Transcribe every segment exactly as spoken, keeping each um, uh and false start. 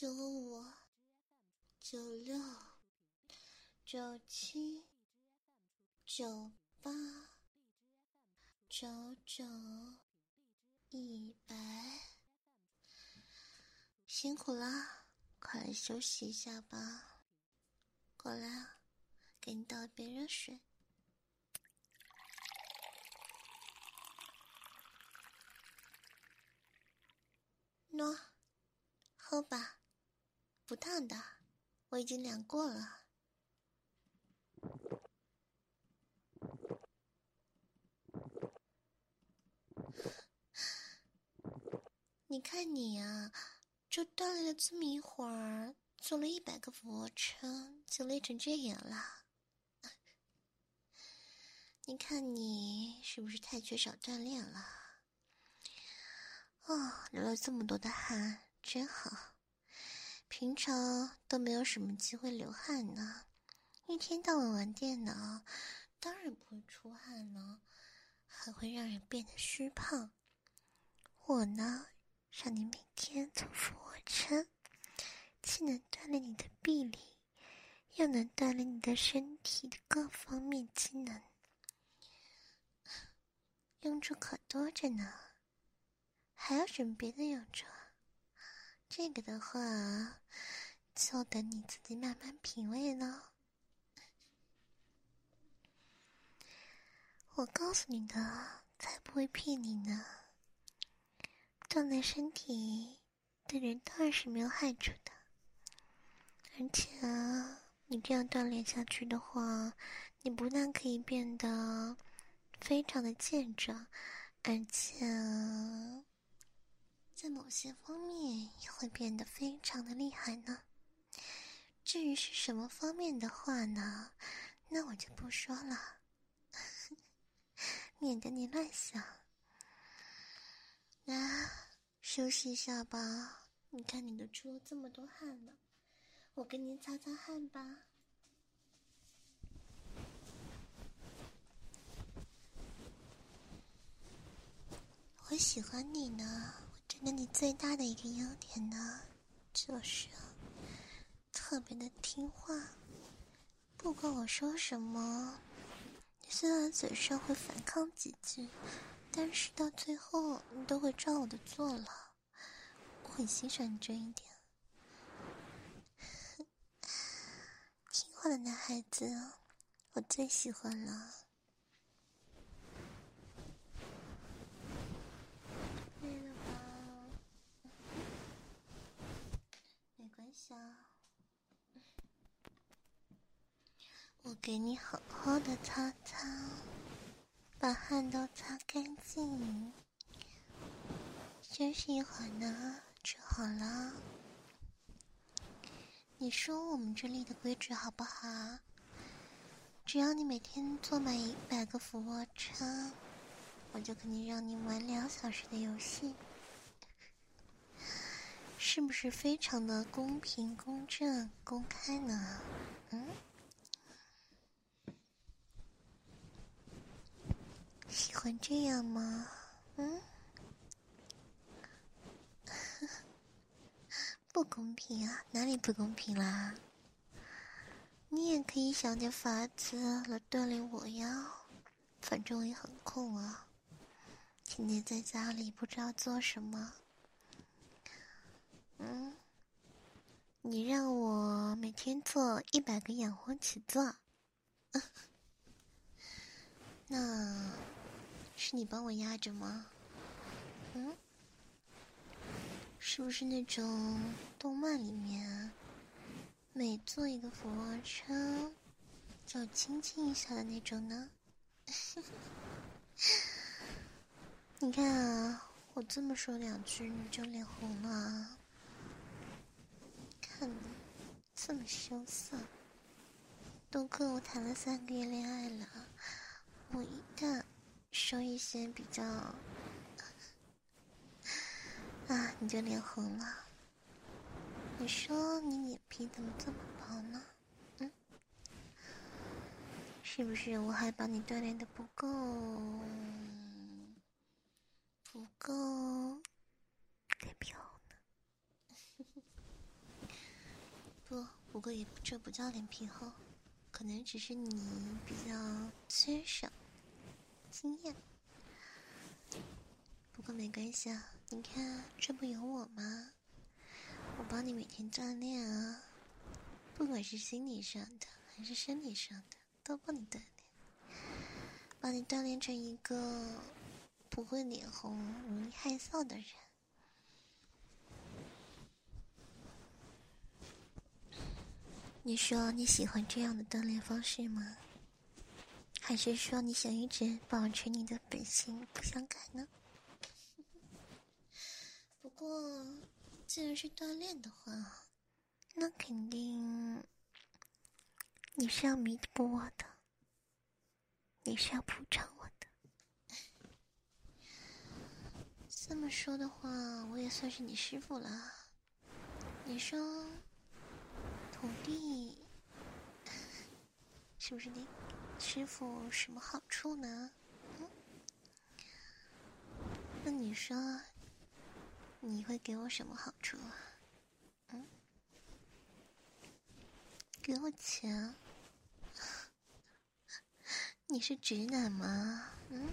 九五、九六、九七、九八、九九、一百，辛苦啦，快来休息一下吧。过来啊，给你倒一杯热水。喏，喝吧，不烫的，我已经量过了。你看你啊，就锻炼了这么一会儿，做了一百个俯卧撑，就累成这样啦。你看你是不是太缺少锻炼了？哦，流了这么多的汗，真好。平常都没有什么机会流汗呢，一天到晚玩电脑，当然不会出汗了，还会让人变得虚胖。我呢，让你每天做俯卧撑，既能锻炼你的臂力，又能锻炼你的身体的各方面机能，用处可多着呢。还有什么别的用处？这个的话，就等你自己慢慢品味了。我告诉你的，才不会骗你呢。锻炼身体对人当然是没有害处的，而且啊，你这样锻炼下去的话，你不但可以变得非常的健壮，而且啊，在某些方面也会变得非常的厉害呢。至于是什么方面的话呢，那我就不说了，免得你乱想。那休息一下吧，你看你都出了这么多汗了，我给你擦擦汗吧。我喜欢你呢，我觉得你最大的一个优点呢，就是特别的听话，不管我说什么，你虽然嘴上会反抗几句，但是到最后你都会照我的做了，我很欣赏你这一点。听话的男孩子我最喜欢了。累了吧？没关系啊，我给你好好的擦擦，把汗都擦干净，休息一会儿呢就好了。你说我们这里的规矩好不好？只要你每天做满一百个俯卧撑，我就可以让你玩两小时的游戏，是不是非常的公平、公正、公开呢？嗯，喜欢这样吗？嗯，不公平啊，哪里不公平啦？你也可以想点法子来锻炼我呀，反正我也很空啊，天天在家里不知道做什么。嗯，你让我每天做一百个仰卧起坐，那是你帮我压着吗？嗯，是不是那种动漫里面每做一个俯卧撑就亲亲一下的那种呢？你看啊，我这么说两句你就脸红了，看你这么羞涩，都跟我谈了三个月恋爱了，我一旦说一些比较啊，你就脸红了。你说你脸皮怎么这么薄呢？嗯，是不是我还把你锻炼的不够不够代表呢？ 不过也这不叫脸皮厚，可能只是你比较缺少经验。不过没关系啊，你看这不有我吗？我帮你每天锻炼啊，不管是心理上的还是生理上的，都帮你锻炼，把你锻炼成一个不会脸红、容易害臊的人。你说你喜欢这样的锻炼方式吗？还是说你想一直保持你的本性不想改呢？不过既然是锻炼的话，那肯定你是要弥补我的，你是要补偿我的。这么说的话，我也算是你师傅了。你说徒弟是不是你师傅什么好处呢？嗯，那你说你会给我什么好处啊？嗯，给我钱？你是直男吗？嗯，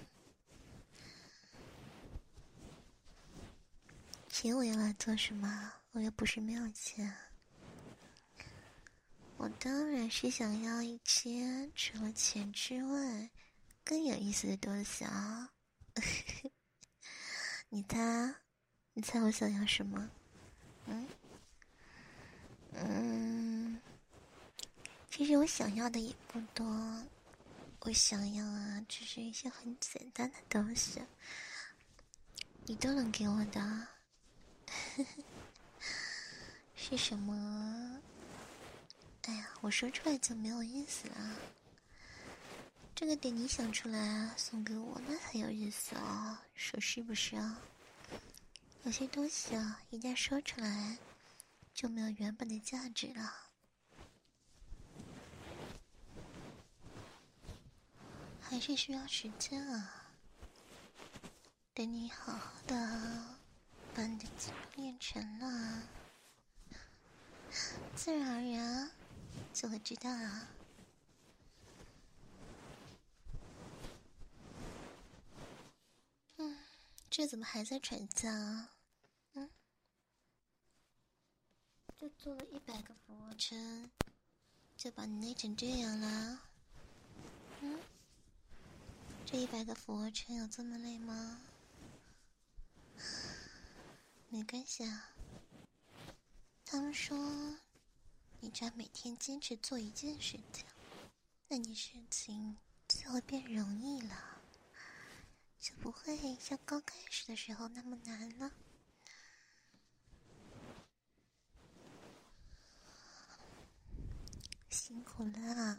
钱我要来做什么？我又不是没有钱。我当然是想要一些除了钱之外更有意思的东西啊！你猜，你猜我想要什么？嗯嗯，其实我想要的也不多，我想要啊，只是一些很简单的东西，你都能给我的。是什么？哎呀，我说出来就没有意思了。这个得你想出来啊，送给我那才有意思啊，说是不是啊？有些东西啊，一旦说出来，就没有原本的价值了。还是需要时间啊。等你好好的把你的肌肉练成了，自然而然就会知道了。嗯，这怎么还在喘气啊？嗯，就做了一百个俯卧撑，就把你累成这样了。嗯，这一百个俯卧撑有这么累吗？没关系啊。他们说，你只要每天坚持做一件事情，那你事情就会变容易了，就不会像刚开始的时候那么难了。辛苦啦，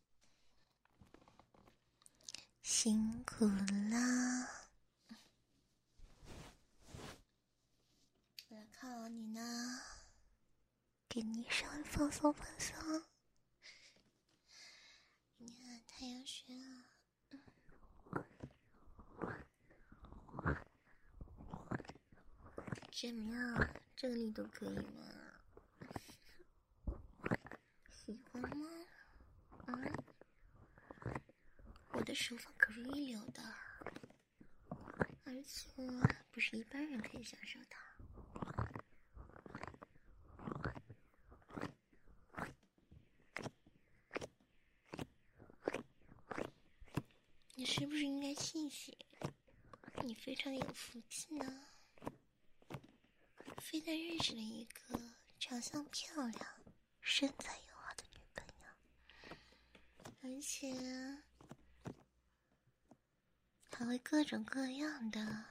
辛苦啦！我要靠你呢，给你稍微放松放松。你看太阳穴啊，怎么样？这个力度可以吗？喜欢吗？嗯，我的手法可是一流的，而且不是一般人可以享受的。你是不是应该谢谢？你非常有福气呢，非但认识了一个长相漂亮、身材又好的女朋友，而且还会各种各样的，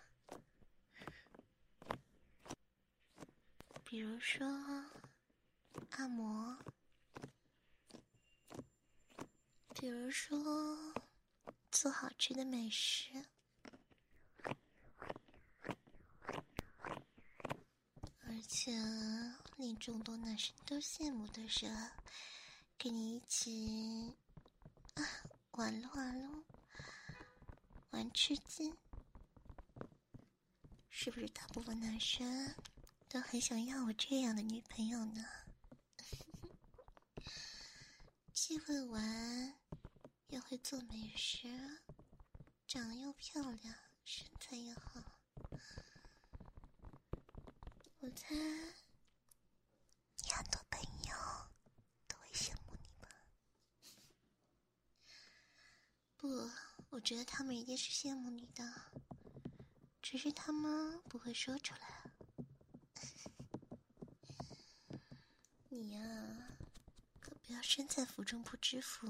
比如说按摩，比如说做好吃的美食，而且令众多男生都羡慕的是，跟你一起啊玩撸啊撸，玩吃鸡，是不是大部分男生都很想要我这样的女朋友呢？ 既会玩，又会做美食，长得又漂亮，身材又好。我猜你很多朋友都会羡慕你吧？不，我觉得他们一定是羡慕你的，只是他们不会说出来。你呀、啊，可不要身在福中不知福。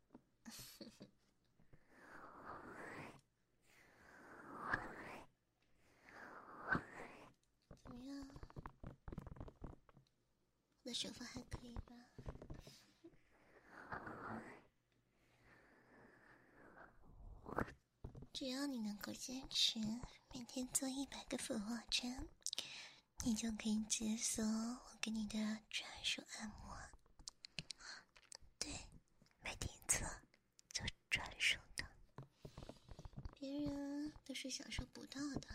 怎么样？我的手法还可以吧？只要你能够坚持每天做一百个俯卧撑，你就可以解锁我给你的专属按摩。对，每天做就专属的，别人都是享受不到的。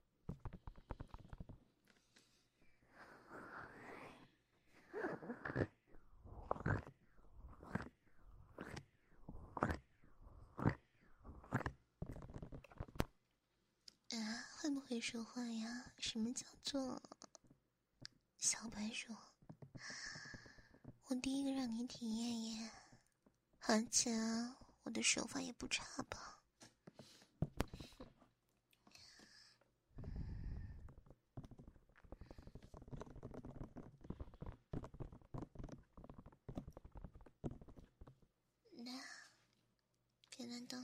啊，会不会说话呀？什么叫做小白鼠？我第一个让你体验耶，而且我的手法也不差吧？那别乱动，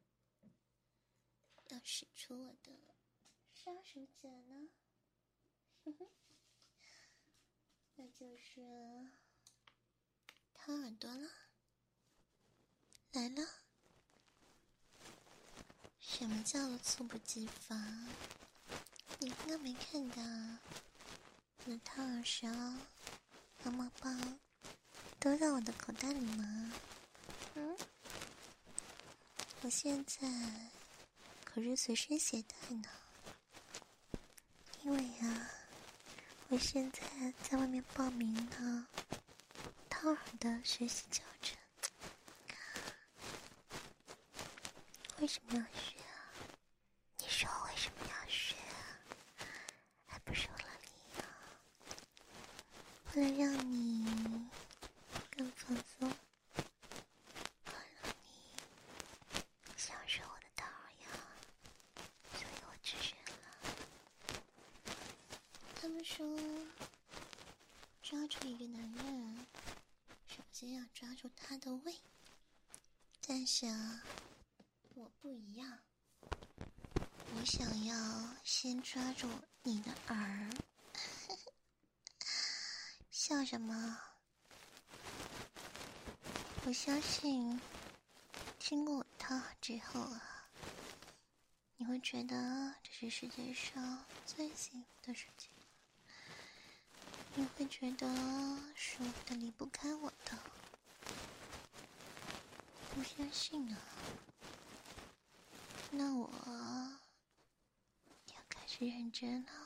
要使出我的杀手锏呢？哼哼，那就是掏耳朵了。来了。什么叫做猝不及防？你刚刚没看到我的掏耳勺、毛毛棒都在我的口袋里吗？嗯，我现在可是随身携带呢，因为啊，我现在在外面报名了掏耳的学习教程。为什么要学啊？你说我为什么要学啊？还不是为了你啊，为了让你更放松，为了让你享受我的掏耳呀，所以我只学了。他们说，抓住一个男人，首先要抓住他的胃，但是啊，我不一样，我想要先抓住你的耳。笑什么？我相信经过我掏耳之后啊，你会觉得这是世界上最幸福的事情，你会觉得舒服的离不开我的。不相信啊？那我要开始认真了。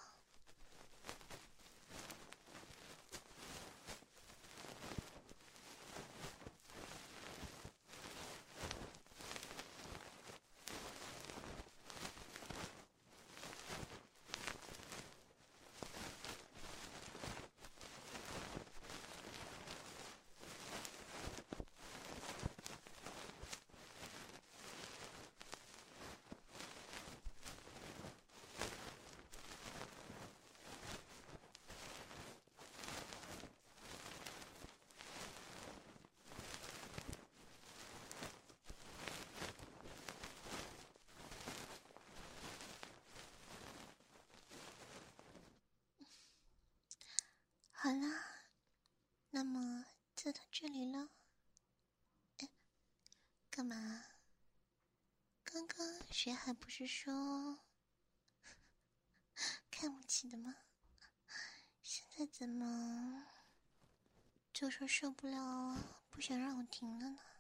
好啦，那么就到这里了。哎，干嘛？刚刚谁还不是说看不起的吗？现在怎么就说受不了啊，不想让我停了呢？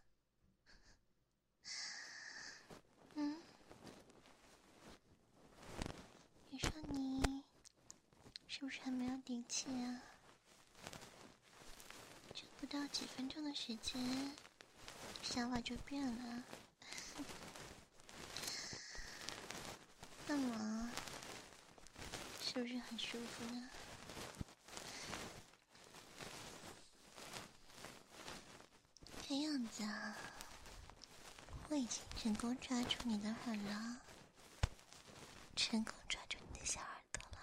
嗯，你说你是不是还没有底气啊？就不到几分钟的时间， 想法就变了。那么，是不是很舒服呢？看样子啊，我已经成功抓住你的耳了，成功抓住你的小耳朵了。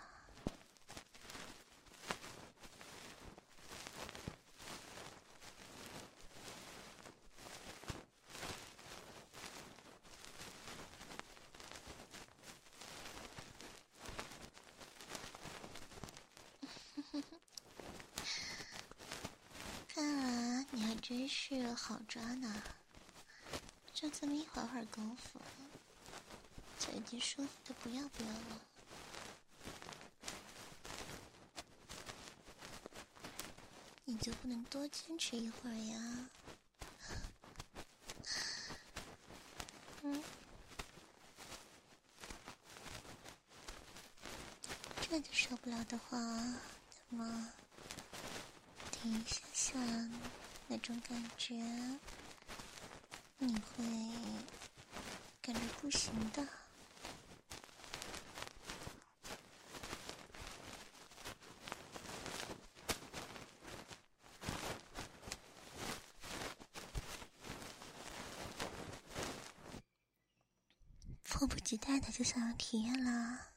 看来你还真是好抓呢，就这么一会儿会儿功夫，就已经舒服的不要不要了。你就不能多坚持一会儿呀？嗯，这就受不了的话，那么停一下下那种感觉，你会感觉不行的。迫不及待的就想要体验啦。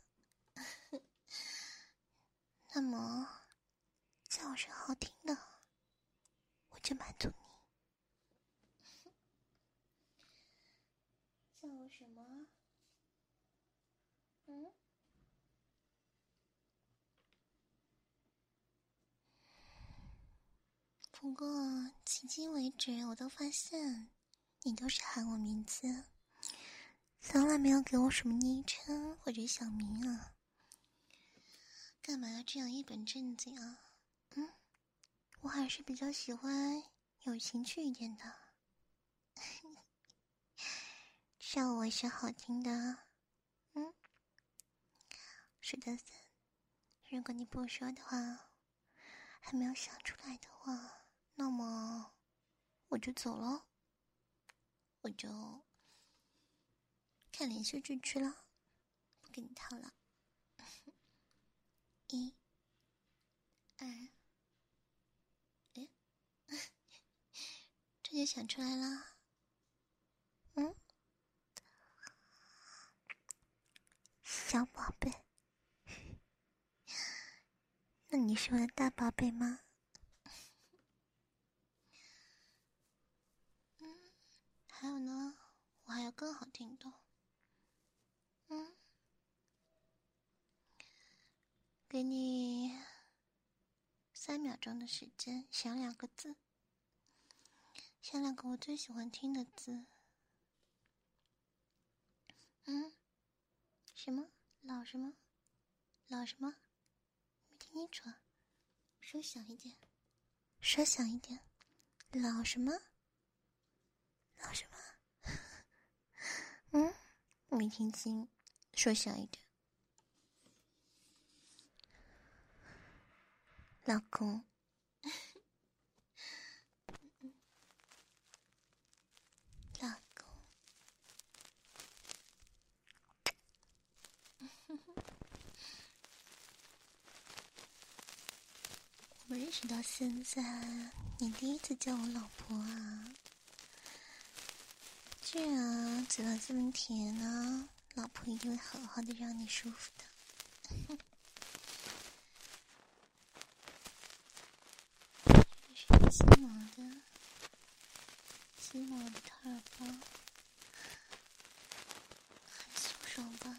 那么叫声好听的，我就满足你。叫我什么？嗯？不过迄今为止，我都发现你都是喊我名字，从来没有给我什么昵称或者小名啊。干嘛要这样一本正经啊？嗯，我还是比较喜欢有情趣一点的。叫我是好听的。嗯，是的，如果你不说的话，还没有想出来的话，那么我就走了，我就看连续剧去了，不跟你套了。一、二，哎，这就想出来了。嗯，小宝贝，那你是我的大宝贝吗？嗯，还有呢，我还有更好听的。嗯，给你三秒钟的时间，想两个字，想两个我最喜欢听的字。嗯，什么？老什么？老什么？没听清楚啊，说响一点，说响一点。老什么？老什么？嗯，没听清，说响一点。老公。老公。我们认识到现在，你第一次叫我老婆啊？居然嘴巴这么甜呢，老婆一定会好好的让你舒服的。这是鸡毛的，鸡毛的掏耳包，很舒爽吧？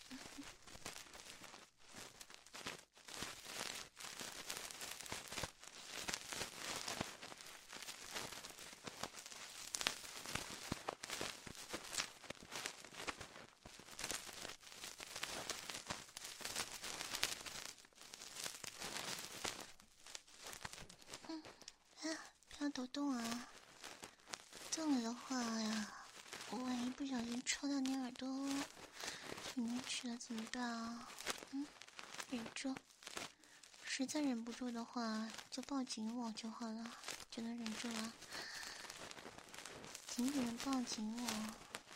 嗯，哎，不要抖动啊！动了的话呀，我万一不小心戳到你耳朵里面去了怎么办啊？嗯，忍住，实在忍不住的话就抱紧我就好了，就能忍住了。 紧紧的抱紧我。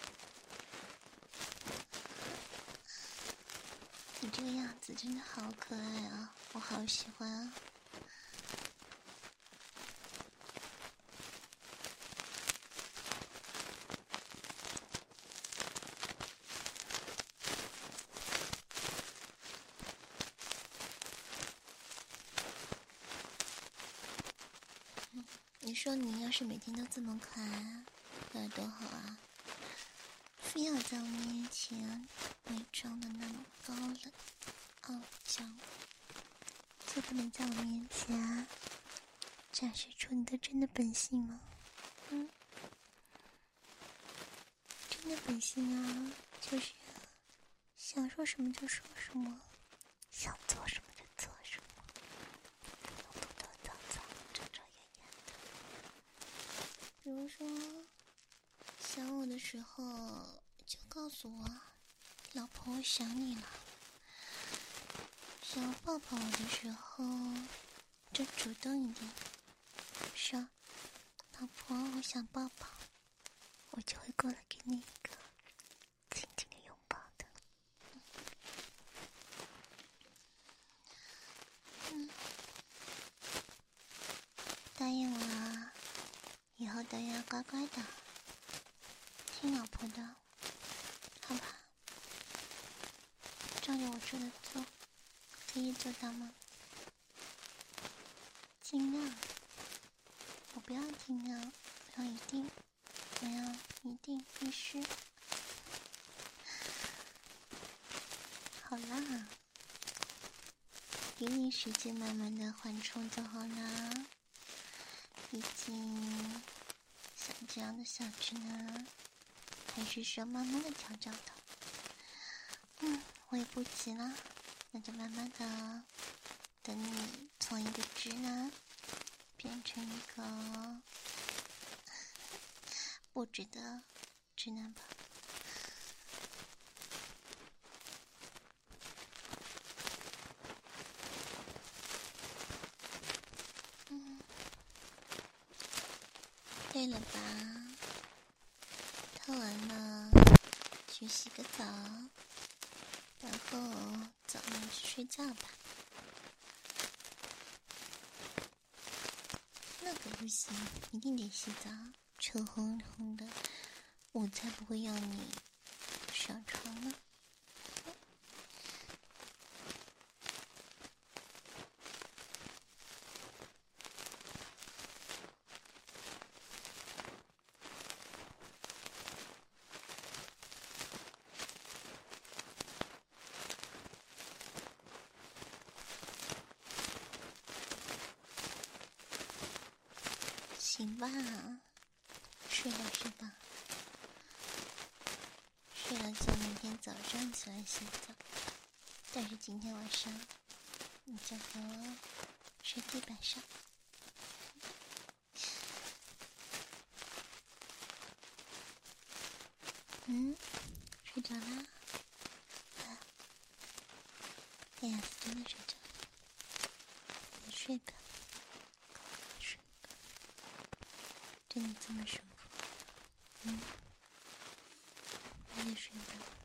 你这个样子真的好可爱啊，我好喜欢啊。你说你要是每天都这么可爱，该多好啊！非要在我面前伪装的那么高冷傲娇，就不能在我面前展示出你的真的本性吗？嗯，真的本性啊，就是想说什么就说什么，想做什么就做什么，不能多多早早、遮遮掩掩的。比如说，想我的时候就告诉我，老婆，我想你了。想要抱抱我的时候，就主动一点，说，老婆，我想抱抱，我就会过来给你一个紧紧的拥抱的。嗯，答应我啊，以后都要乖乖的，听老婆的，好吧？照着我说的做，可以做到吗？尽量，我不要尽量，我要一定，我要一定必须。好啦，给你时间慢慢的缓冲就好啦。毕竟像这样的小直男，还是需要慢慢的调教的。嗯，我也不急啦，那就慢慢的等你从一个直男变成一个不直的直男吧。嗯，累了吧？套完了，去洗个澡，然后早点去睡觉吧。那可不行，一定得洗澡，臭烘烘的，我才不会要你上床呢。行吧，睡了睡吧，睡了就明天早上起来洗澡。但是今天晚上你就和我睡地板上。嗯，睡着啦？啊，哎呀，真的睡着了。你睡吧，睡吧，真的这么舒服。嗯，我也睡吧。